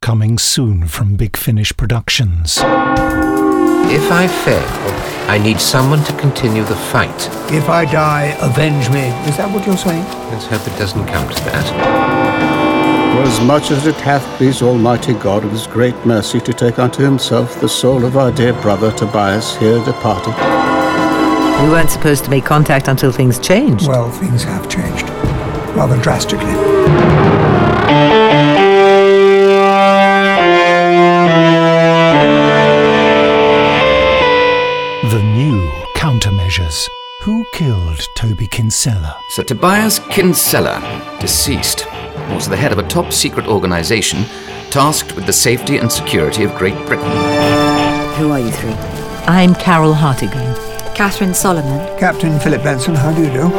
Coming soon from Big Finish Productions. If I fail, I need someone to continue the fight. If I die, avenge me. Is that what you're saying? Let's hope it doesn't come to that. For as much as it hath pleased Almighty God of his great mercy to take unto himself the soul of our dear brother Tobias, here departed. We weren't supposed to make contact until things changed. Well, things have changed. Rather drastically. The new countermeasures. Who killed Toby Kinsella? Sir Tobias Kinsella, deceased, was the head of a top-secret organisation tasked with the safety and security of Great Britain. Who are you three? I'm Carol Hartigan. Catherine Solomon. Captain Philip Benson, how do you do?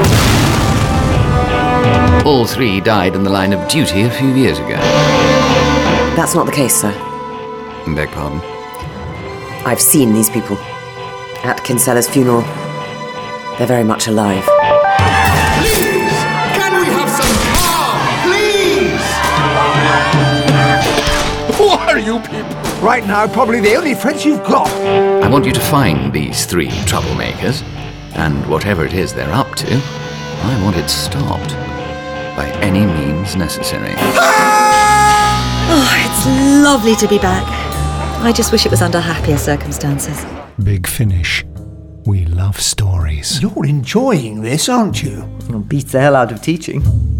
All three died in the line of duty a few years ago. That's not the case, sir. Beg pardon? I've seen these people. At Kinsella's funeral. They're very much alive. Please! Can we have some calm? Please! Who are you people? Right now, probably the only friends you've got. I want you to find these three troublemakers, and whatever it is they're up to, I want it stopped by any means necessary. Oh, it's lovely to be back. I just wish it was under happier circumstances. Big Finish. We love stories. You're enjoying this, aren't you? Well, beats the hell out of teaching.